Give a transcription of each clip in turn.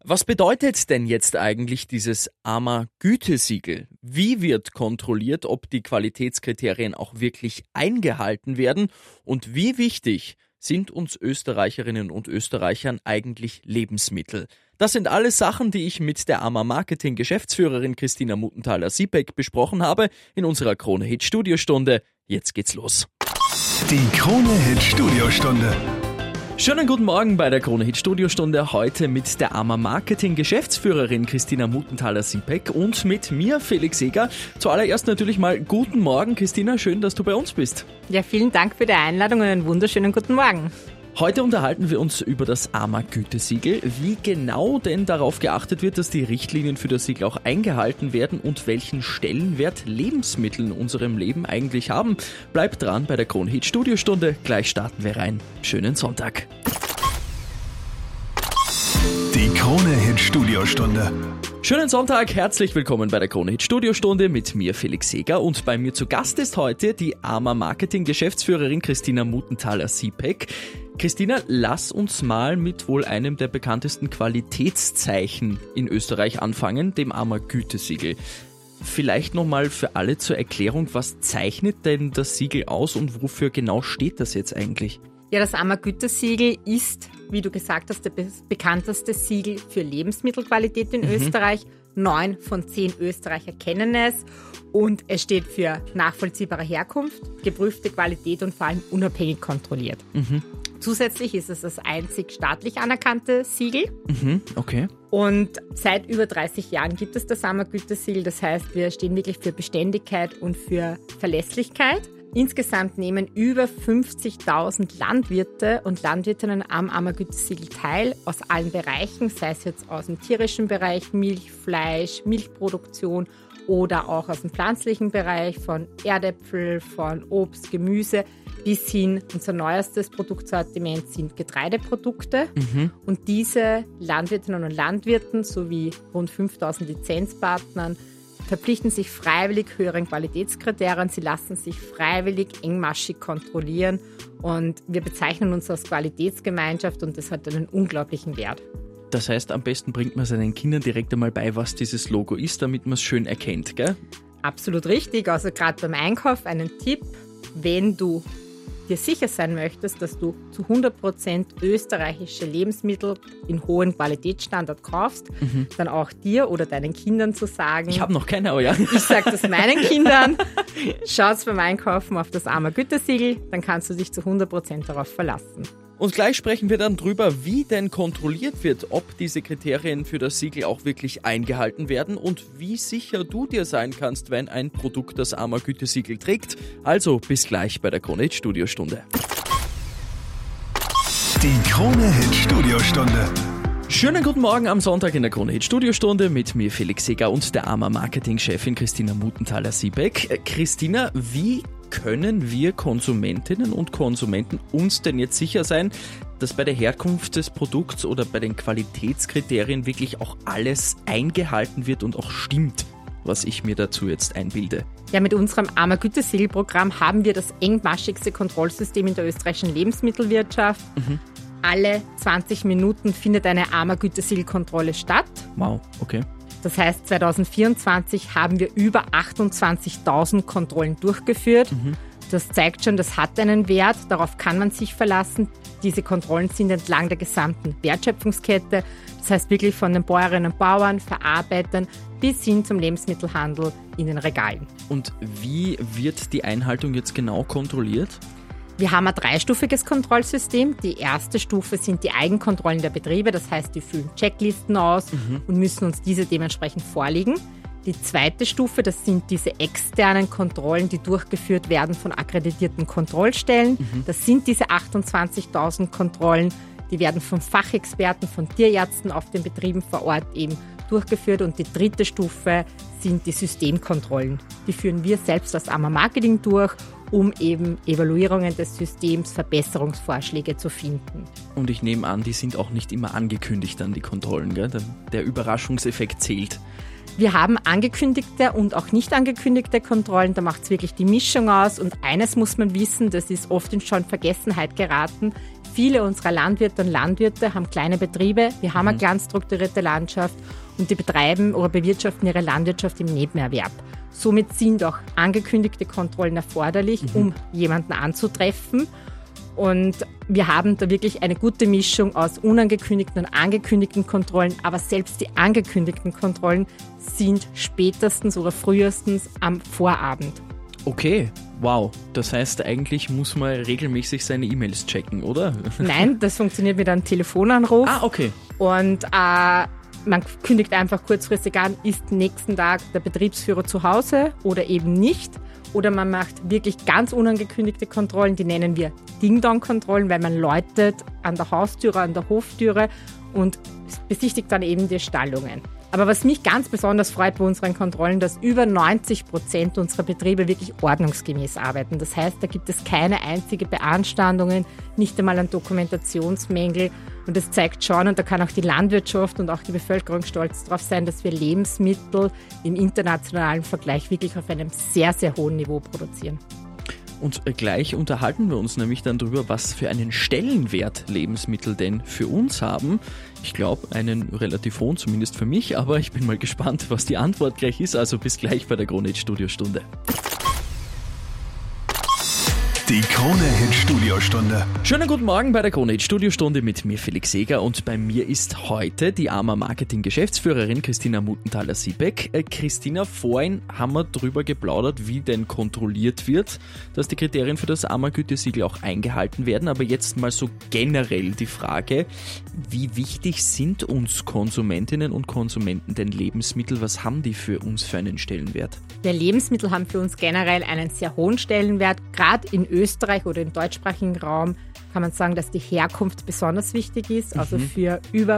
Was bedeutet denn jetzt eigentlich dieses AMA-Gütesiegel? Wie wird kontrolliert, ob die Qualitätskriterien auch wirklich eingehalten werden? Und wie wichtig sind uns Österreicherinnen und Österreichern eigentlich Lebensmittel? Das sind alles Sachen, die ich mit der AMA-Marketing-Geschäftsführerin Christina Muttenthaler-Siepeck besprochen habe in unserer Krone-Hit-Studiostunde. Jetzt geht's los. Die Krone-Hit-Studiostunde. Schönen guten Morgen bei der Krone-Hit-Studiostunde. Heute mit der AMA-Marketing-Geschäftsführerin Christina Muttenthaler-Siepeck und mit mir, Felix Seger. Zuallererst natürlich mal guten Morgen, Christina. Schön, dass du bei uns bist. Ja, vielen Dank für die Einladung und einen wunderschönen guten Morgen. Heute unterhalten wir uns über das AMA-Gütesiegel, wie genau denn darauf geachtet wird, dass die Richtlinien für das Siegel auch eingehalten werden und welchen Stellenwert Lebensmittel in unserem Leben eigentlich haben. Bleibt dran bei der Krone-Hit-Studiostunde. Gleich starten wir rein. Schönen Sonntag. Die Krone-Hit-Studiostunde. Schönen Sonntag, herzlich willkommen bei der Krone-Hit-Studiostunde mit mir, Felix Seger, und bei mir zu Gast ist heute die AMA-Marketing-Geschäftsführerin Christina Muttenthaler-Siepeck. Christina, lass uns mal mit wohl einem der bekanntesten Qualitätszeichen in Österreich anfangen, dem AMA-Gütesiegel. Vielleicht nochmal für alle zur Erklärung, was zeichnet denn das Siegel aus und wofür genau steht das jetzt eigentlich? Ja, das AMA-Gütesiegel ist, wie du gesagt hast, das bekannteste Siegel für Lebensmittelqualität in Österreich. 9 von 10 Österreicher kennen es und es steht für nachvollziehbare Herkunft, geprüfte Qualität und vor allem unabhängig kontrolliert. Zusätzlich ist es das einzig staatlich anerkannte Siegel. Okay. Und seit über 30 Jahren gibt es das AMA-Gütesiegel. Das heißt, wir stehen wirklich für Beständigkeit und für Verlässlichkeit. Insgesamt nehmen über 50.000 Landwirte und Landwirtinnen am AMA-Gütesiegel teil, aus allen Bereichen, sei es jetzt aus dem tierischen Bereich, Milch, Fleisch, Milchproduktion oder auch aus dem pflanzlichen Bereich, von Erdäpfel, von Obst, Gemüse, bis hin, unser neuestes Produktsortiment sind Getreideprodukte. Und diese Landwirtinnen und Landwirten sowie rund 5.000 Lizenzpartnern verpflichten sich freiwillig höheren Qualitätskriterien. Sie lassen sich freiwillig engmaschig kontrollieren und wir bezeichnen uns als Qualitätsgemeinschaft und das hat einen unglaublichen Wert. Das heißt, am besten bringt man seinen Kindern direkt einmal bei, was dieses Logo ist, damit man es schön erkennt, gell? Absolut richtig. Also gerade beim Einkauf einen Tipp, wenn du dir sicher sein möchtest, dass du zu 100% österreichische Lebensmittel in hohem Qualitätsstandard kaufst, dann auch dir oder deinen Kindern zu sagen. Ich habe noch keine, aber ja. Ich sage das meinen Kindern. Schaut's beim Einkaufen auf das AMA-Gütesiegel, dann kannst du dich zu 100% darauf verlassen. Und gleich sprechen wir dann drüber, wie denn kontrolliert wird, ob diese Kriterien für das Siegel auch wirklich eingehalten werden und wie sicher du dir sein kannst, wenn ein Produkt das AMA-Gütesiegel trägt. Also bis gleich bei der Krone-Hit-Studiostunde. Die Krone-Hit-Studiostunde. Schönen guten Morgen am Sonntag in der Krone-Hit-Studiostunde mit mir, Felix Seger, und der AMA-Marketing-Chefin Christina Muttenthaler-Siepeck. Christina, wie können wir Konsumentinnen und Konsumenten uns denn jetzt sicher sein, dass bei der Herkunft des Produkts oder bei den Qualitätskriterien wirklich auch alles eingehalten wird und auch stimmt, was ich mir dazu jetzt einbilde? Ja, mit unserem AMA-Gütesiegel-Programm haben wir das engmaschigste Kontrollsystem in der österreichischen Lebensmittelwirtschaft. Alle 20 Minuten findet eine AMA-Gütesiegel-Kontrolle statt. Wow, okay. Das heißt, 2024 haben wir über 28.000 Kontrollen durchgeführt. Das zeigt schon, das hat einen Wert, darauf kann man sich verlassen. Diese Kontrollen sind entlang der gesamten Wertschöpfungskette. Das heißt wirklich von den Bäuerinnen und Bauern, Verarbeitern bis hin zum Lebensmittelhandel in den Regalen. Und wie wird die Einhaltung jetzt genau kontrolliert? Wir haben ein dreistufiges Kontrollsystem. Die erste Stufe sind die Eigenkontrollen der Betriebe. Das heißt, die füllen Checklisten aus und müssen uns diese dementsprechend vorlegen. Die zweite Stufe, das sind diese externen Kontrollen, die durchgeführt werden von akkreditierten Kontrollstellen. Das sind diese 28.000 Kontrollen. Die werden von Fachexperten, von Tierärzten auf den Betrieben vor Ort eben durchgeführt. Und die dritte Stufe sind die Systemkontrollen. Die führen wir selbst als AMA-Marketing durch, um eben Evaluierungen des Systems, Verbesserungsvorschläge zu finden. Und ich nehme an, die sind auch nicht immer angekündigt dann, die Kontrollen, gell? Der Überraschungseffekt zählt. Wir haben angekündigte und auch nicht angekündigte Kontrollen, da macht es wirklich die Mischung aus. Und eines muss man wissen, das ist oft in schon Vergessenheit geraten, viele unserer Landwirte und Landwirte haben kleine Betriebe, wir haben eine ganz strukturierte Landschaft und die betreiben oder bewirtschaften ihre Landwirtschaft im Nebenerwerb. Somit sind auch angekündigte Kontrollen erforderlich, um jemanden anzutreffen. Und wir haben da wirklich eine gute Mischung aus unangekündigten und angekündigten Kontrollen, aber selbst die angekündigten Kontrollen sind spätestens oder frühestens am Vorabend. Okay, wow. Das heißt, eigentlich muss man regelmäßig seine E-Mails checken, oder? Nein, das funktioniert mit einem Telefonanruf. Okay. Und man kündigt einfach kurzfristig an, ist nächsten Tag der Betriebsführer zu Hause oder eben nicht. Oder man macht wirklich ganz unangekündigte Kontrollen, die nennen wir Ding-Dong-Kontrollen, weil man läutet an der Haustüre, an der Hoftüre und besichtigt dann eben die Stallungen. Aber was mich ganz besonders freut bei unseren Kontrollen, dass über 90% unserer Betriebe wirklich ordnungsgemäß arbeiten. Das heißt, da gibt es keine einzige Beanstandungen, nicht einmal an Dokumentationsmängel. Und das zeigt schon, und da kann auch die Landwirtschaft und auch die Bevölkerung stolz darauf sein, dass wir Lebensmittel im internationalen Vergleich wirklich auf einem sehr, sehr hohen Niveau produzieren. Und gleich unterhalten wir uns nämlich dann darüber, was für einen Stellenwert Lebensmittel denn für uns haben. Ich glaube, einen relativ hohen, zumindest für mich, aber ich bin mal gespannt, was die Antwort gleich ist. Also bis gleich bei der Krone-Hit-Studiostunde. Die Krone-Hit-Studiostunde. Schönen guten Morgen bei der Krone-Hit-Studiostunde mit mir Felix Seeger und bei mir ist heute die AMA Marketing-Geschäftsführerin Christina Muttenthaler-Siebeck. Christina, vorhin haben wir drüber geplaudert, wie denn kontrolliert wird, dass die Kriterien für das AMA-Gütesiegel auch eingehalten werden, aber jetzt mal so generell die Frage, wie wichtig sind uns Konsumentinnen und Konsumenten denn Lebensmittel? Was haben die für uns für einen Stellenwert? Ja, Lebensmittel haben für uns generell einen sehr hohen Stellenwert. Gerade in Österreich oder im deutschsprachigen Raum kann man sagen, dass die Herkunft besonders wichtig ist. Also für über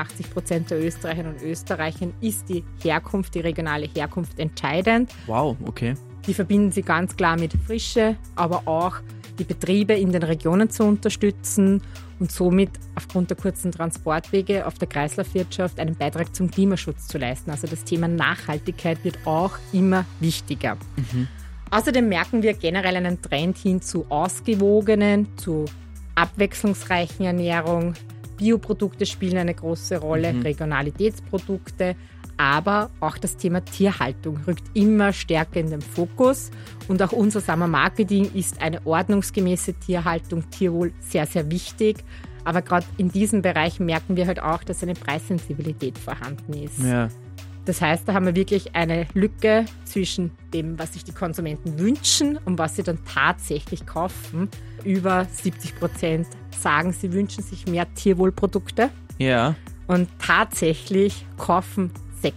85% der Österreicherinnen und Österreicher ist die Herkunft, die regionale Herkunft entscheidend. Wow, okay. Die verbinden sie ganz klar mit Frische, aber auch die Betriebe in den Regionen zu unterstützen und somit aufgrund der kurzen Transportwege auf der Kreislaufwirtschaft einen Beitrag zum Klimaschutz zu leisten. Also das Thema Nachhaltigkeit wird auch immer wichtiger. Außerdem merken wir generell einen Trend hin zu ausgewogenen, zu abwechslungsreichen Ernährung. Bioprodukte spielen eine große Rolle, Regionalitätsprodukte, aber auch das Thema Tierhaltung rückt immer stärker in den Fokus. Und auch unser AMA Marketing ist eine ordnungsgemäße Tierhaltung, Tierwohl sehr, sehr wichtig. Aber gerade in diesem Bereich merken wir halt auch, dass eine Preissensibilität vorhanden ist. Ja. Das heißt, da haben wir wirklich eine Lücke zwischen dem, was sich die Konsumenten wünschen und was sie dann tatsächlich kaufen. Über 70% sagen, sie wünschen sich mehr Tierwohlprodukte. Ja. Und tatsächlich kaufen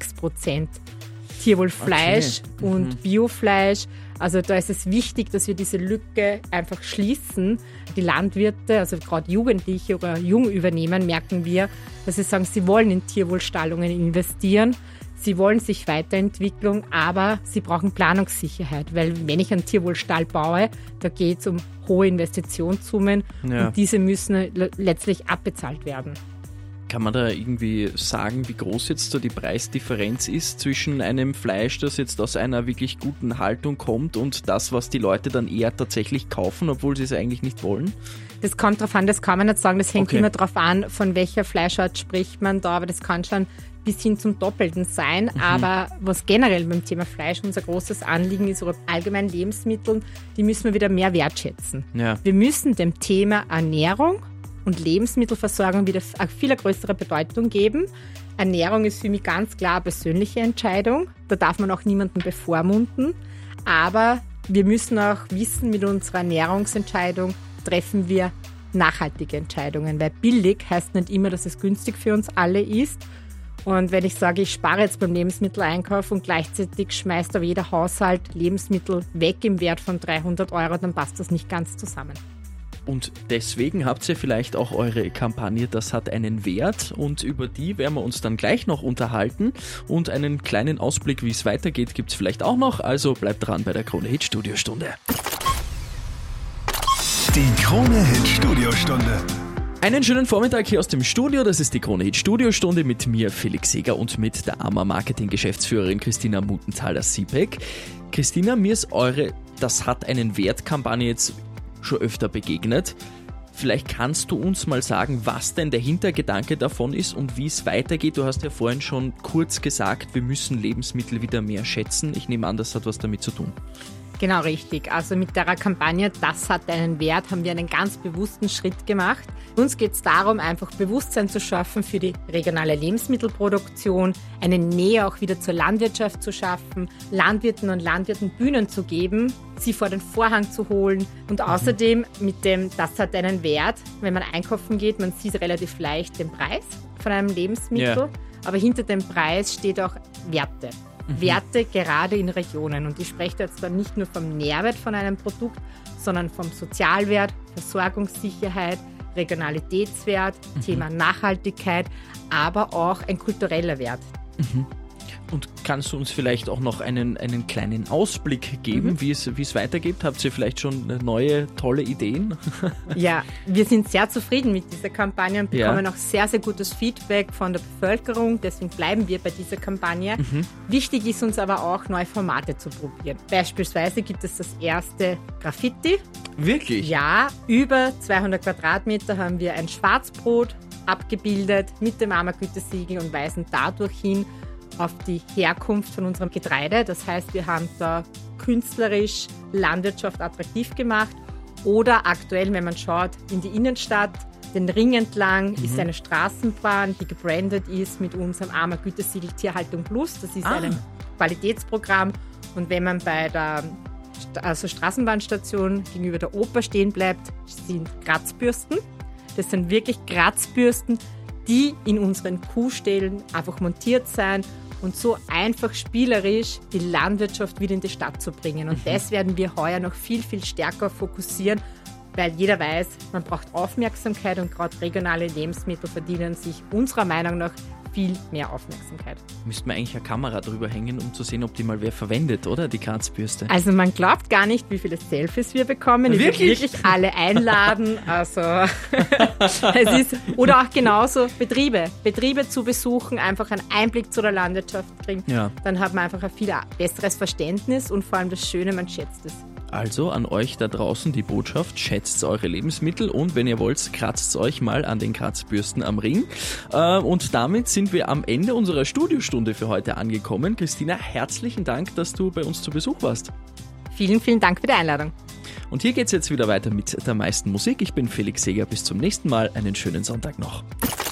6% Tierwohlfleisch und Biofleisch. Also da ist es wichtig, dass wir diese Lücke einfach schließen. Die Landwirte, also gerade Jugendliche oder Jungübernehmen, merken wir, dass sie sagen, sie wollen in Tierwohlstallungen investieren. Sie wollen sich weiterentwickeln, aber sie brauchen Planungssicherheit, weil wenn ich einen Tierwohlstall baue, da geht es um hohe Investitionssummen und diese müssen letztlich abbezahlt werden. Kann man da irgendwie sagen, wie groß jetzt so die Preisdifferenz ist zwischen einem Fleisch, das jetzt aus einer wirklich guten Haltung kommt und das, was die Leute dann eher tatsächlich kaufen, obwohl sie es eigentlich nicht wollen? Das kommt drauf an, das kann man nicht sagen, das hängt immer drauf an, von welcher Fleischart spricht man da, aber das kann schon bis hin zum Doppelten sein. Aber was generell beim Thema Fleisch unser großes Anliegen ist, oder allgemein Lebensmitteln, die müssen wir wieder mehr wertschätzen. Ja. Wir müssen dem Thema Ernährung und Lebensmittelversorgung wieder eine viel größere Bedeutung geben. Ernährung ist für mich ganz klar eine persönliche Entscheidung. Da darf man auch niemanden bevormunden. Aber wir müssen auch wissen, mit unserer Ernährungsentscheidung treffen wir nachhaltige Entscheidungen. Weil billig heißt nicht immer, dass es günstig für uns alle ist. Und wenn ich sage, ich spare jetzt beim Lebensmitteleinkauf und gleichzeitig schmeißt aber jeder Haushalt Lebensmittel weg im Wert von 300 €, dann passt das nicht ganz zusammen. Und deswegen habt ihr vielleicht auch eure Kampagne Das hat einen Wert und über die werden wir uns dann gleich noch unterhalten und einen kleinen Ausblick, wie es weitergeht, gibt es vielleicht auch noch, also bleibt dran bei der Krone-Hit-Studiostunde. Die Krone-Hit-Studiostunde. Einen schönen Vormittag hier aus dem Studio, das ist die Krone-Hit-Studiostunde mit mir, Felix Seeger, und mit der AMA Marketing-Geschäftsführerin Christina Muttenthaler-Siebeck. Christina, mir ist eure Das hat einen Wert-Kampagne jetzt schon öfter begegnet. Vielleicht kannst du uns mal sagen, was denn der Hintergedanke davon ist und wie es weitergeht. Du hast ja vorhin schon kurz gesagt, wir müssen Lebensmittel wieder mehr schätzen. Ich nehme an, das hat was damit zu tun. Genau richtig. Also mit der Kampagne Das hat einen Wert haben wir einen ganz bewussten Schritt gemacht. Uns geht es darum, einfach Bewusstsein zu schaffen für die regionale Lebensmittelproduktion, eine Nähe auch wieder zur Landwirtschaft zu schaffen, Landwirten und Landwirten Bühnen zu geben, sie vor den Vorhang zu holen und außerdem mit dem Das hat einen Wert, wenn man einkaufen geht, man sieht relativ leicht den Preis von einem Lebensmittel, aber hinter dem Preis steht auch Werte. Werte gerade in Regionen. Und ich spreche jetzt dann nicht nur vom Nährwert von einem Produkt, sondern vom Sozialwert, Versorgungssicherheit, Regionalitätswert, Thema Nachhaltigkeit, aber auch ein kultureller Wert. Und kannst du uns vielleicht auch noch einen kleinen Ausblick geben, wie es weitergeht? Habt ihr vielleicht schon neue, tolle Ideen? Ja, wir sind sehr zufrieden mit dieser Kampagne und bekommen auch sehr, sehr gutes Feedback von der Bevölkerung. Deswegen bleiben wir bei dieser Kampagne. Wichtig ist uns aber auch, neue Formate zu probieren. Beispielsweise gibt es das erste Graffiti. Wirklich? Ja, über 200 Quadratmeter haben wir ein Schwarzbrot abgebildet mit dem AMA-Gütesiegel und weisen dadurch hin auf die Herkunft von unserem Getreide. Das heißt, wir haben da künstlerisch Landwirtschaft attraktiv gemacht. Oder aktuell, wenn man schaut, in die Innenstadt, den Ring entlang ist eine Straßenbahn, die gebrandet ist mit unserem AMA-Gütesiegel Tierhaltung Plus. Das ist ein Qualitätsprogramm. Und wenn man bei der Straßenbahnstation gegenüber der Oper stehen bleibt, sind Kratzbürsten. Das sind wirklich Kratzbürsten, die in unseren Kuhställen einfach montiert sind und so einfach spielerisch die Landwirtschaft wieder in die Stadt zu bringen. Und das werden wir heuer noch viel, viel stärker fokussieren, weil jeder weiß, man braucht Aufmerksamkeit und gerade regionale Lebensmittel verdienen sich unserer Meinung nach viel mehr Aufmerksamkeit. Müsste man eigentlich eine Kamera drüber hängen, um zu sehen, ob die mal wer verwendet, oder? Die Kratzbürste. Also man glaubt gar nicht, wie viele Selfies wir bekommen. Ich will wirklich alle einladen. Also es ist, oder auch genauso Betriebe zu besuchen, einfach einen Einblick zu der Landwirtschaft kriegen. Ja. Dann hat man einfach ein viel besseres Verständnis und vor allem das Schöne, man schätzt es. Also an euch da draußen die Botschaft, schätzt eure Lebensmittel und wenn ihr wollt, kratzt euch mal an den Kratzbürsten am Ring. Und damit sind wir am Ende unserer Studiostunde für heute angekommen. Christina, herzlichen Dank, dass du bei uns zu Besuch warst. Vielen, vielen Dank für die Einladung. Und hier geht's jetzt wieder weiter mit der meisten Musik. Ich bin Felix Seeger. Bis zum nächsten Mal. Einen schönen Sonntag noch.